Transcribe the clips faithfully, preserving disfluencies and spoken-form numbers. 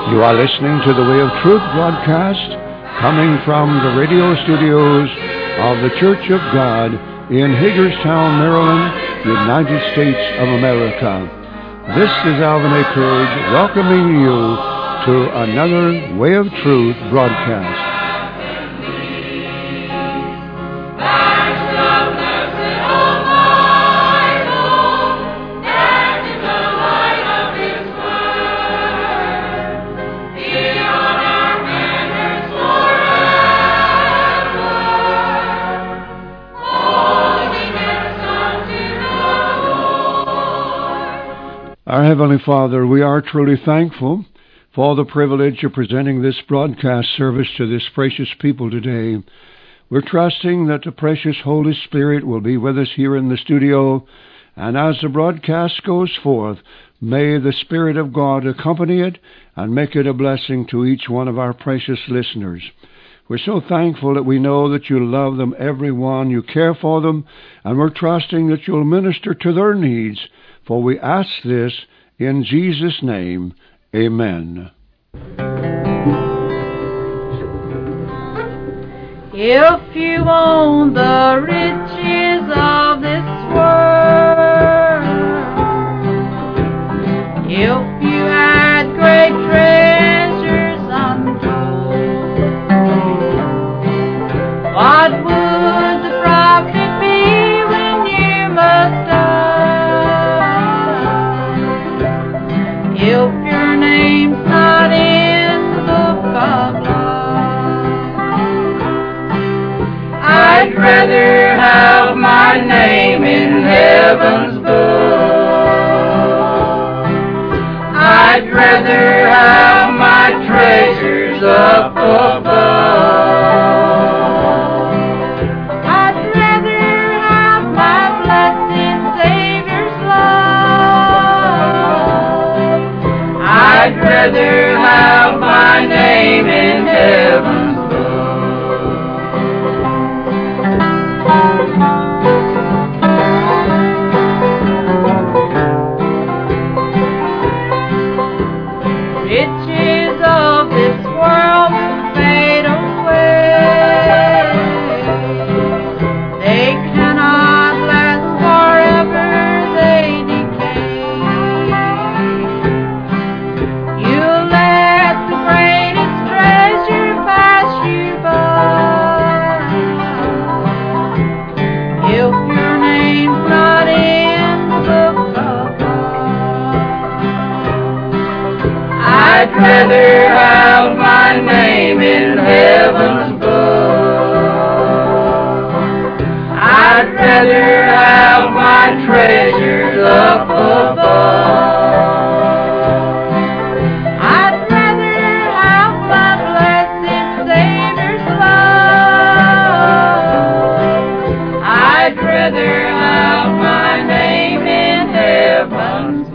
You are listening to the Way of Truth broadcast coming from the radio studios of the Church of God in Hagerstown, Maryland, United States of America. This is Alvin A. Courage welcoming you to another Way of Truth broadcast. Our Heavenly Father, we are truly thankful for the privilege of presenting this broadcast service to this precious people today. We're trusting that the precious Holy Spirit will be with us here in the studio, and as the broadcast goes forth, may the Spirit of God accompany it and make it a blessing to each one of our precious listeners. We're so thankful that we know that you love them, everyone, you care for them, and we're trusting that you'll minister to their needs. For we ask this in Jesus' name. Amen. If you own the riches of this world, if you had great treasures untold, what would the profit be when you must die? If your name's not in the book of life, I'd rather have my name in heaven's book. I'd rather have my treasures up above. I'd rather have my blessed Savior's love. I'd rather have my name in heaven's book. Riches of this world will fade away. They cannot last forever, they decay. You let the greatest treasure pass you by. If your name's not in the book of life, I'd rather have my name in heaven's book. I'd rather have my treasures up above. I'd rather have my blessed Savior's love. I'd rather have my name in heaven's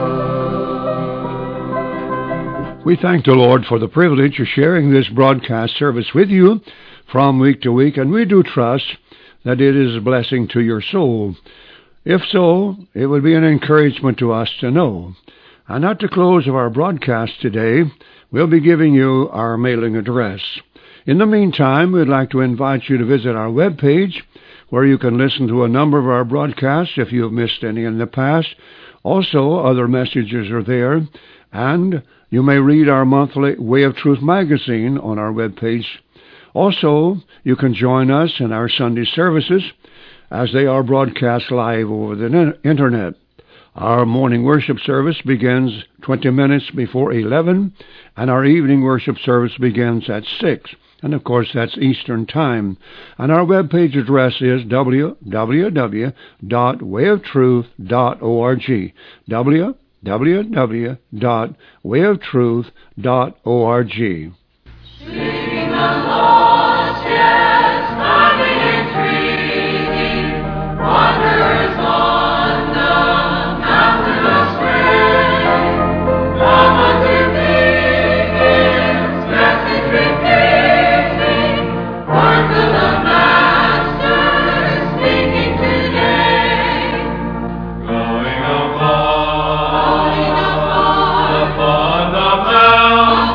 book. We thank the Lord for the privilege of sharing this broadcast service with you from week to week, and we do trust that it is a blessing to your soul. If so, it would be an encouragement to us to know. And at the close of our broadcast today, we'll be giving you our mailing address. In the meantime, we'd like to invite you to visit our webpage, where you can listen to a number of our broadcasts if you have missed any in the past. Also, other messages are there, and you may read our monthly Way of Truth magazine on our webpage. Also, you can join us in our Sunday services as they are broadcast live over the internet. Our morning worship service begins twenty minutes before eleven, and our evening worship service begins at six. And, of course, that's Eastern Time. And our webpage address is w w w dot way of truth dot org. w w w dot way of truth dot org. Sing along, yes, loving and treating, wanderers on the mountain of spring. Mama to David's message repeating, work of the Master speaking today. Going above, going above, upon the mountain.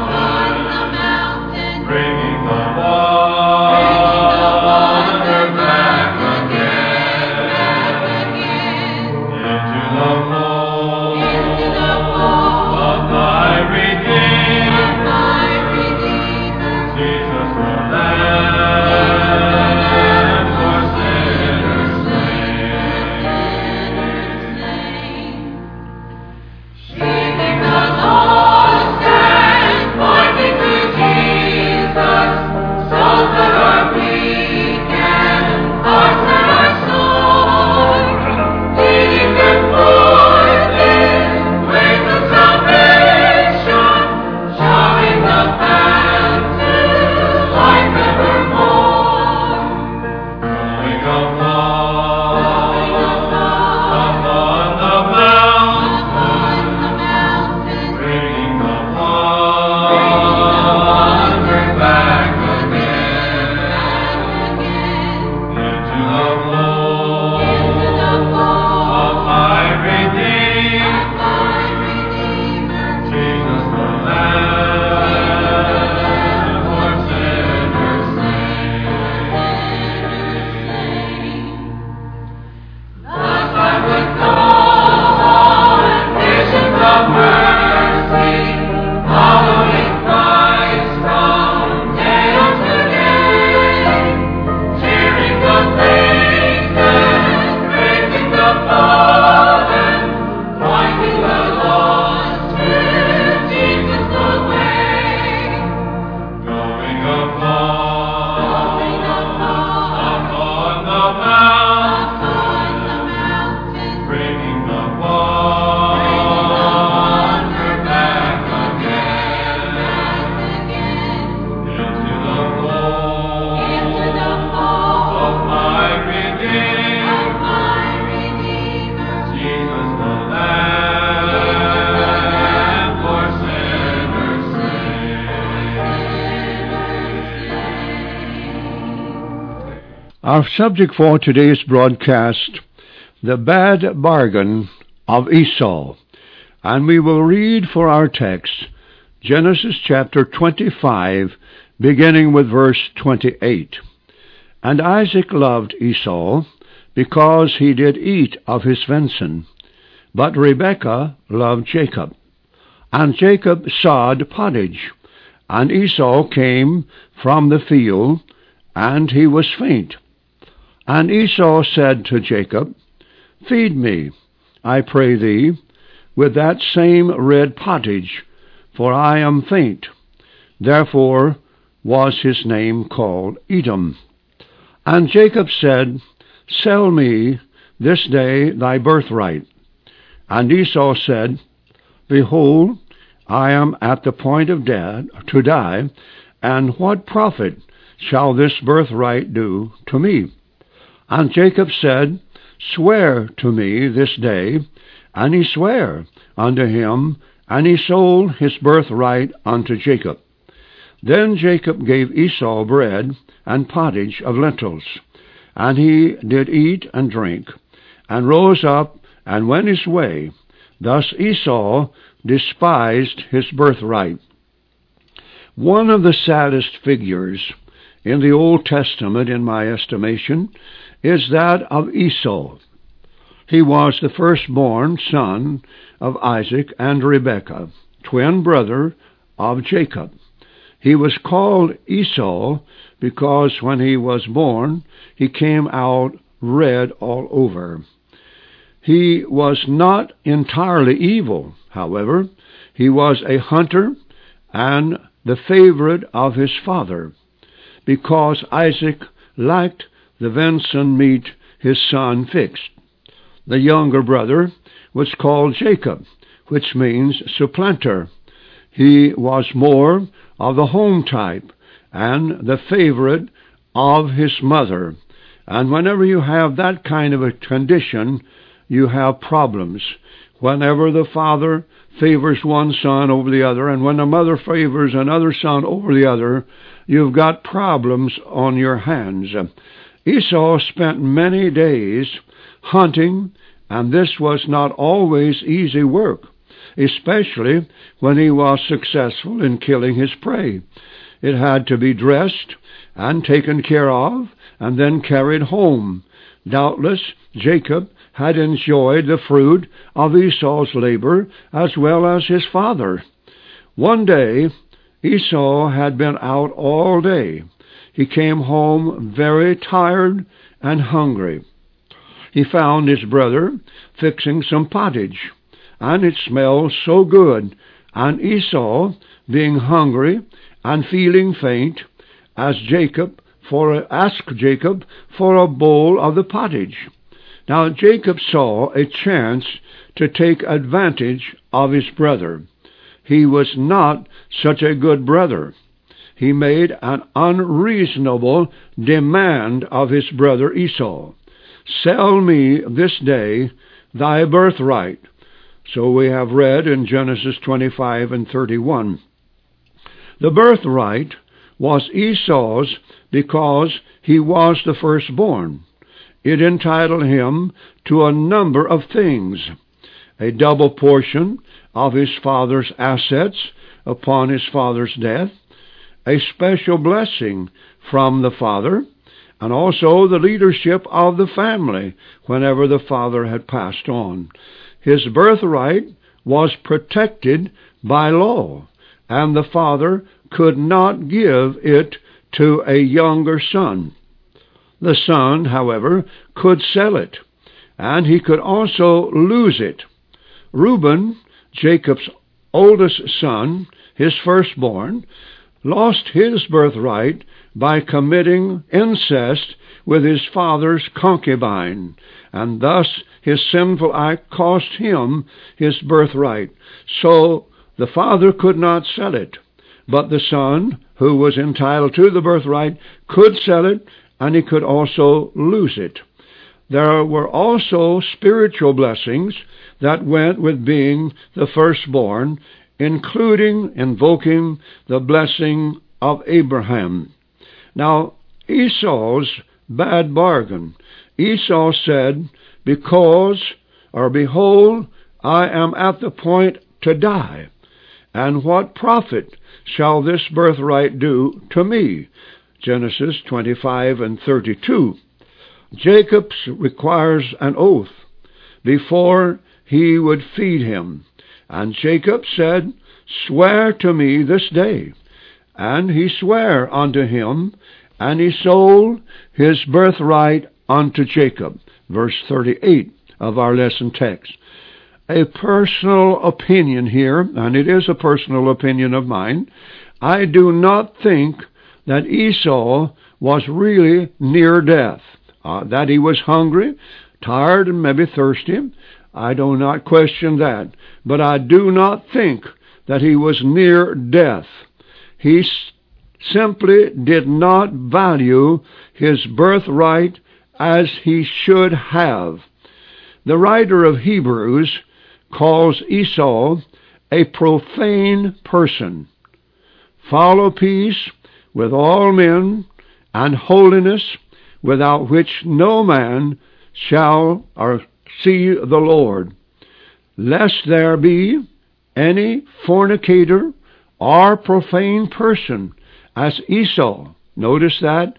Our subject for today's broadcast, the bad bargain of Esau. And we will read for our text Genesis chapter twenty-five, beginning with verse twenty-eight. And Isaac loved Esau, because he did eat of his venison. But Rebekah loved Jacob. And Jacob sawed pottage, and Esau came from the field, and he was faint. And Esau said to Jacob, Feed me, I pray thee, with that same red pottage, for I am faint. Therefore was his name called Edom. And Jacob said, Sell me this day thy birthright. And Esau said, Behold, I am at the point of death to die, and what profit shall this birthright do to me? And Jacob said, Swear to me this day. And he sware unto him, and he sold his birthright unto Jacob. Then Jacob gave Esau bread and pottage of lentils, and he did eat and drink, and rose up and went his way. Thus Esau despised his birthright. One of the saddest figures in the Old Testament, in my estimation, is that of Esau. He was the firstborn son of Isaac and Rebekah, twin brother of Jacob. He was called Esau because when he was born, he came out red all over. He was not entirely evil, however. He was a hunter and the favorite of his father, because Isaac liked the venison meat his son fixed. The younger brother was called Jacob, which means supplanter. He was more of the home type and the favorite of his mother. And whenever you have that kind of a condition, you have problems. Whenever the father favors one son over the other, and when the mother favors another son over the other, you've got problems on your hands. Esau spent many days hunting, and this was not always easy work, especially when he was successful in killing his prey. It had to be dressed and taken care of, and then carried home. Doubtless, Jacob had enjoyed the fruit of Esau's labor as well as his father. One day, Esau had been out all day. He came home very tired and hungry. He found his brother fixing some pottage, and it smelled so good. And Esau, being hungry and feeling faint, asked Jacob for asked Jacob for a bowl of the pottage. Now Jacob saw a chance to take advantage of his brother. He was not such a good brother. He made an unreasonable demand of his brother Esau. Sell me this day thy birthright. So we have read in Genesis twenty-five and thirty-one. The birthright was Esau's because he was the firstborn. It entitled him to a number of things: a double portion of his father's assets upon his father's death, a special blessing from the father, and also the leadership of the family whenever the father had passed on. His birthright was protected by law, and the father could not give it to a younger son. The son, however, could sell it, and he could also lose it. Reuben, Jacob's oldest son, his firstborn, lost his birthright by committing incest with his father's concubine, and thus his sinful act cost him his birthright. So the father could not sell it, but the son, who was entitled to the birthright, could sell it, and he could also lose it. There were also spiritual blessings that went with being the firstborn, including invoking the blessing of Abraham. Now, Esau's bad bargain. Esau said, because, or behold, I am at the point to die, and what profit shall this birthright do to me? Genesis twenty-five and thirty-two. Jacob requires an oath before he would feed him. And Jacob said, swear to me this day. And he sware unto him, and he sold his birthright unto Jacob. Verse thirty-eight of our lesson text. A personal opinion here, and it is a personal opinion of mine. I do not think that Esau was really near death. Uh, that he was hungry, tired, and maybe thirsty, I do not question that. But I do not think that he was near death. He s- simply did not value his birthright as he should have. The writer of Hebrews calls Esau a profane person. Follow peace with all men and holiness, without which no man shall or see the Lord, lest there be any fornicator or profane person as Esau. Notice that,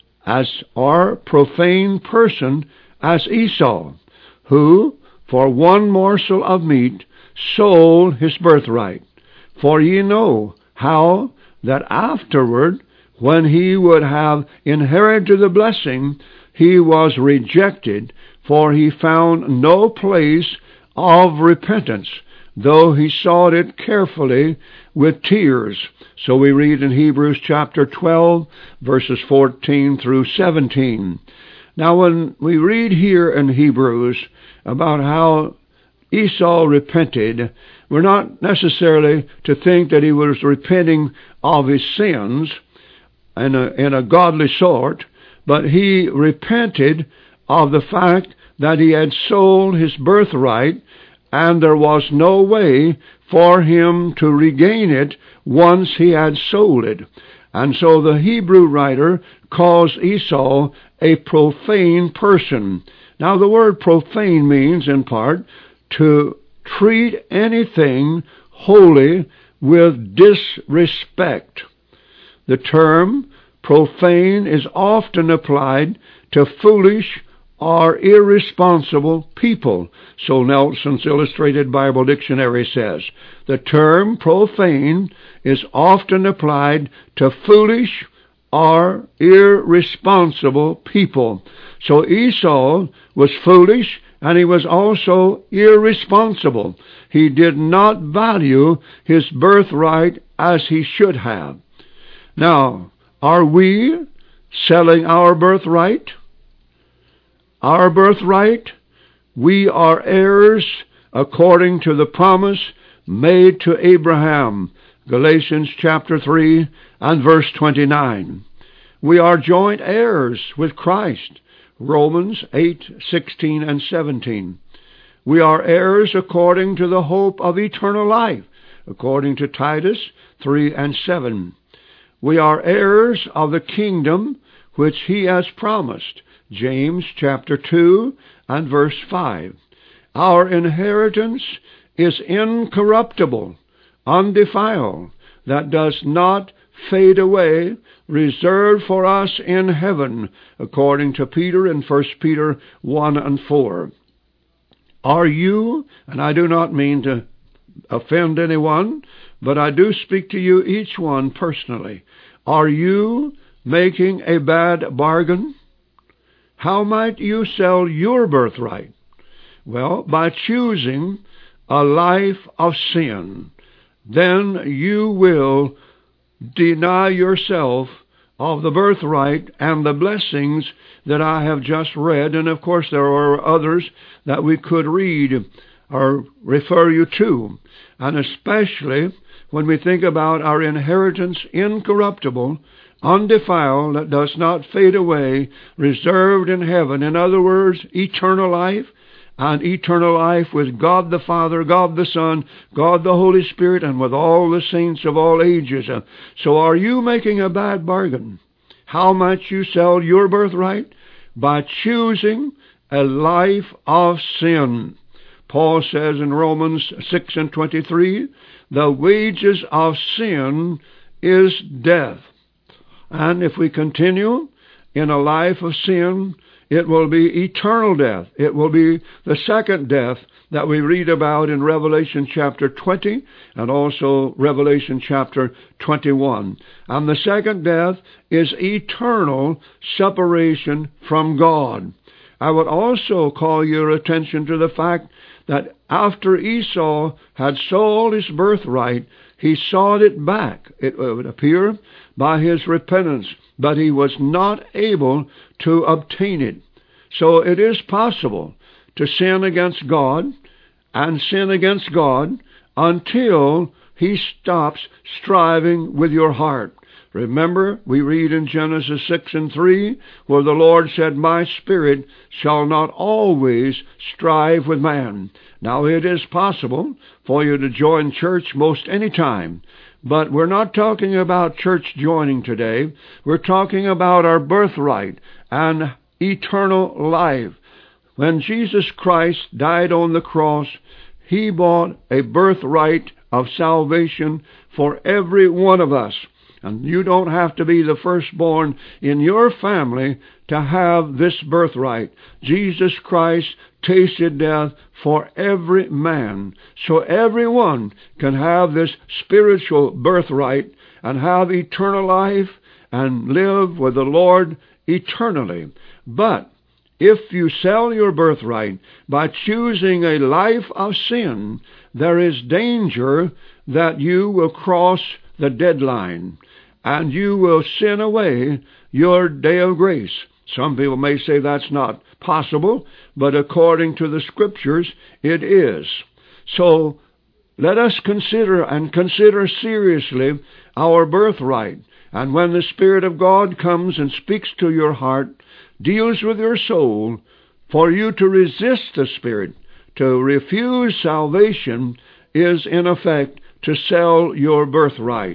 as or profane person as Esau, who for one morsel of meat sold his birthright. For ye know how that afterward, when he would have inherited the blessing, he was rejected, for he found no place of repentance, though he sought it carefully with tears. So we read in Hebrews chapter twelve, verses fourteen through seventeen. Now when we read here in Hebrews about how Esau repented, we're not necessarily to think that he was repenting of his sins in a, in a godly sort, but he repented of the fact that he had sold his birthright, and there was no way for him to regain it once he had sold it. And so the Hebrew writer calls Esau a profane person. Now the word profane means, in part, to treat anything holy with disrespect. The term profane is often applied to foolish or irresponsible people. So Nelson's Illustrated Bible Dictionary says, the term profane is often applied to foolish or irresponsible people. So Esau was foolish, and he was also irresponsible. He did not value his birthright as he should have. Now, are we selling our birthright? Our birthright? We are heirs according to the promise made to Abraham. Galatians chapter three and verse twenty-nine. We are joint heirs with Christ. Romans eight, sixteen and seventeen. We are heirs according to the hope of eternal life, according to Titus three and seven. We are heirs of the kingdom which he has promised, James chapter two and verse five. Our inheritance is incorruptible, undefiled, that does not fade away, reserved for us in heaven, according to Peter in First Peter one and four. Are you, and I do not mean to offend anyone, but I do speak to you each one personally, are you making a bad bargain? How might you sell your birthright? Well, by choosing a life of sin. Then you will deny yourself of the birthright and the blessings that I have just read. And of course there are others that we could read or refer you to. And especially when we think about our inheritance incorruptible, undefiled, that does not fade away, reserved in heaven. In other words, eternal life, and eternal life with God the Father, God the Son, God the Holy Spirit, and with all the saints of all ages. So are you making a bad bargain? How much you sell your birthright? By choosing a life of sin. Paul says in Romans six and twenty-three, the wages of sin is death. And if we continue in a life of sin, it will be eternal death. It will be the second death that we read about in Revelation chapter twenty and also Revelation chapter twenty-one. And the second death is eternal separation from God. I would also call your attention to the fact that after Esau had sold his birthright, he sought it back, it would appear, by his repentance, but he was not able to obtain it. So it is possible to sin against God and sin against God until he stops striving with your heart. Remember, we read in Genesis six and three, where the Lord said, my spirit shall not always strive with man. Now, it is possible for you to join church most any time, but we're not talking about church joining today. We're talking about our birthright and eternal life. When Jesus Christ died on the cross, he bought a birthright of salvation for every one of us. And you don't have to be the firstborn in your family to have this birthright. Jesus Christ tasted death for every man. So everyone can have this spiritual birthright and have eternal life and live with the Lord eternally. But if you sell your birthright by choosing a life of sin, there is danger that you will cross the deadline and you will sin away your day of grace. Some people may say that's not possible, but according to the Scriptures, it is. So let us consider and consider seriously our birthright. And when the Spirit of God comes and speaks to your heart, deals with your soul, for you to resist the Spirit, to refuse salvation, is in effect to sell your birthright.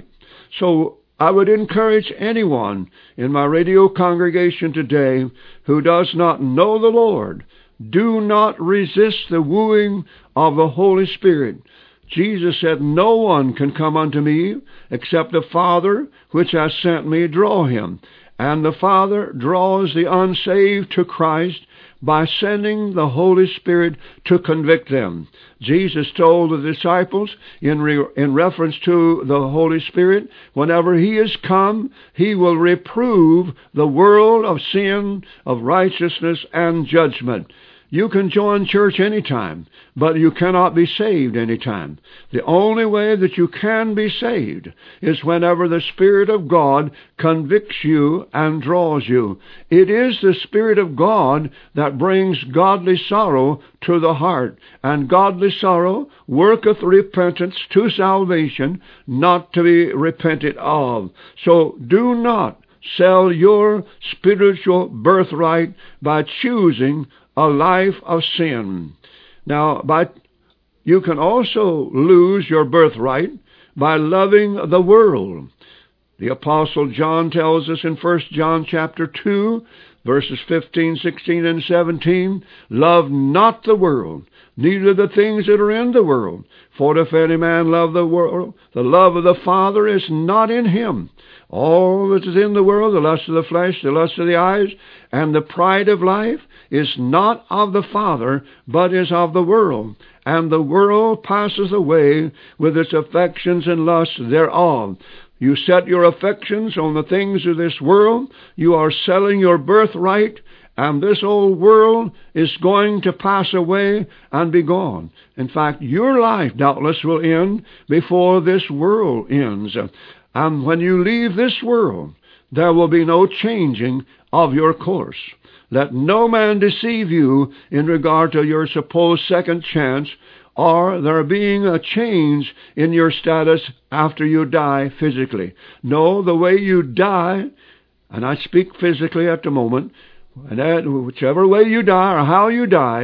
So I would encourage anyone in my radio congregation today who does not know the Lord, do not resist the wooing of the Holy Spirit. Jesus said, no one can come unto me except the Father which has sent me draw him. And the Father draws the unsaved to Christ by sending the Holy Spirit to convict them. Jesus told the disciples in, re- in reference to the Holy Spirit, whenever he is come, he will reprove the world of sin, of righteousness, and judgment. You can join church anytime, but you cannot be saved anytime. The only way that you can be saved is whenever the Spirit of God convicts you and draws you. It is the Spirit of God that brings godly sorrow to the heart, and godly sorrow worketh repentance to salvation, not to be repented of. So do not sell your spiritual birthright by choosing a life of sin. Now, by, you can also lose your birthright by loving the world. The Apostle John tells us in First John chapter two, verses fifteen, sixteen, and seventeen, love not the world, neither the things that are in the world. For if any man love the world, the love of the Father is not in him. All that is in the world, the lust of the flesh, the lust of the eyes, and the pride of life, is not of the Father, but is of the world. And the world passes away with its affections and lusts thereof. You set your affections on the things of this world, you are selling your birthright, and this old world is going to pass away and be gone. In fact, your life doubtless will end before this world ends. And when you leave this world, there will be no changing of your course. Let no man deceive you in regard to your supposed second chance, or there being a change in your status after you die physically. No, the way you die, and I speak physically at the moment, and that whichever way you die or how you die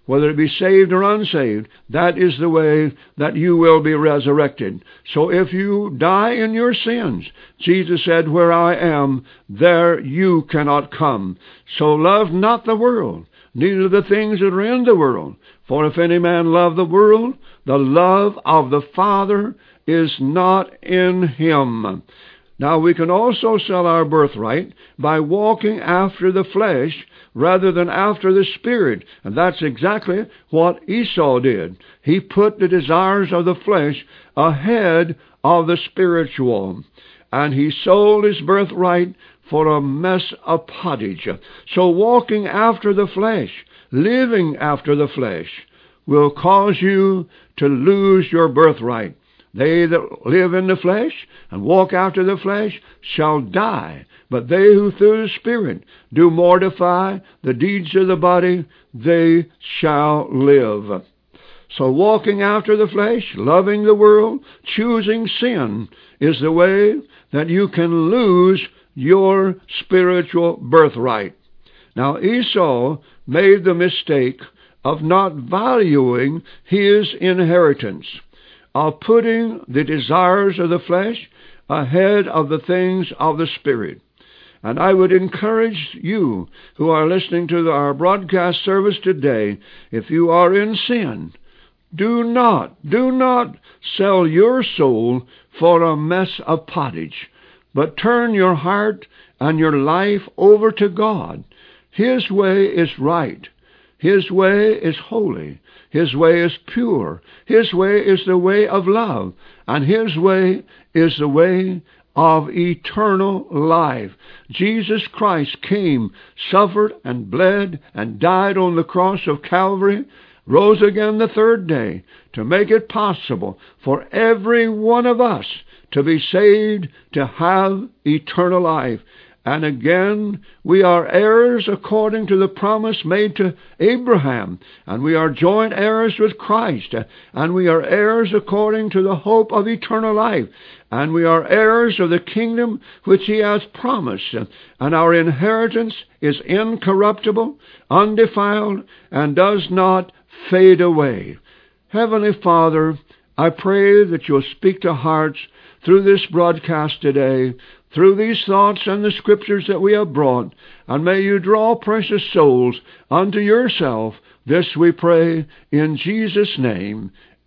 whether it be saved or unsaved, that is the way that you will be resurrected. So if you die in your sins, Jesus said, where I am, there you cannot come. So love not the world, neither the things that are in the world. For if any man love the world, the love of the Father is not in him. Now we can also sell our birthright by walking after the flesh rather than after the Spirit. And that's exactly what Esau did. He put the desires of the flesh ahead of the spiritual. And he sold his birthright for a mess of pottage. So walking after the flesh, living after the flesh, will cause you to lose your birthright. They that live in the flesh and walk after the flesh shall die. But they who through the Spirit do mortify the deeds of the body, they shall live. So walking after the flesh, loving the world, choosing sin, is the way that you can lose your spiritual birthright. Now Esau made the mistake of not valuing his inheritance, of putting the desires of the flesh ahead of the things of the Spirit. And I would encourage you who are listening to our broadcast service today, if you are in sin, do not, do not sell your soul for a mess of pottage, but turn your heart and your life over to God. His way is right. His way is holy. His way is pure. His way is the way of love. And His way is the way of eternal life. Jesus Christ came, suffered and bled and died on the cross of Calvary, rose again the third day to make it possible for every one of us to be saved, to have eternal life. And again, we are heirs according to the promise made to Abraham, and we are joint heirs with Christ, and we are heirs according to the hope of eternal life, and we are heirs of the kingdom which He has promised, and our inheritance is incorruptible, undefiled, and does not fade away. Heavenly Father, I pray that You'll speak to hearts through this broadcast today, through these thoughts and the scriptures that we have brought, and may You draw precious souls unto Yourself. This we pray in Jesus' name.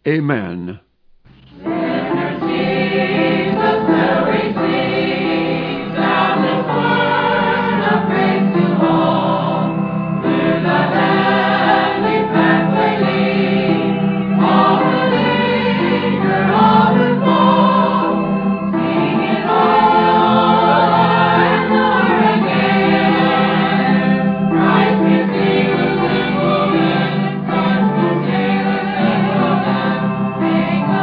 Amen. Thank you.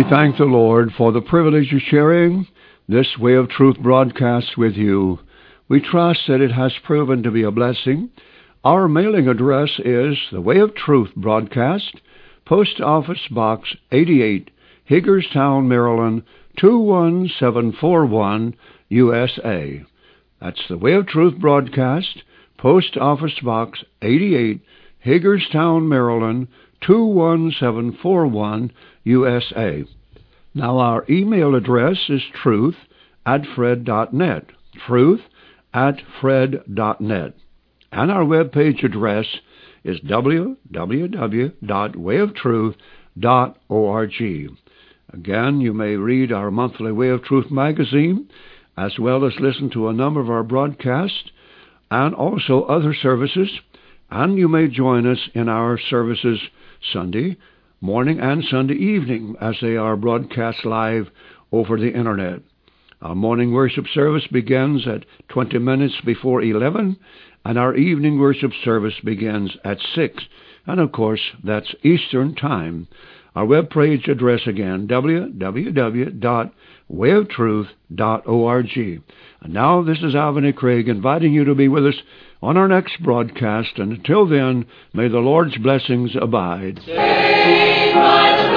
We thank the Lord for the privilege of sharing this Way of Truth broadcast with you. We trust that it has proven to be a blessing. Our mailing address is the Way of Truth broadcast, Post Office Box eighty-eight, Hagerstown, Maryland, two one seven four one, U S A. That's the Way of Truth broadcast, Post Office Box eighty-eight, Hagerstown, Maryland, two one seven four one, U S A. Now our email address is truth at fred dot net, truth at fred dot net. And our webpage address is w w w dot way of truth dot org. Again, you may read our monthly Way of Truth magazine, as well as listen to a number of our broadcasts, and also other services, and you may join us in our services Sunday morning and Sunday evening as they are broadcast live over the Internet. Our morning worship service begins at twenty minutes before eleven, and our evening worship service begins at six, and of course that's Eastern Time. Our webpage address again, w w w dot way of truth dot org. And now this is Alvin Craig inviting you to be with us on our next broadcast, and until then, may the Lord's blessings abide. Saved by the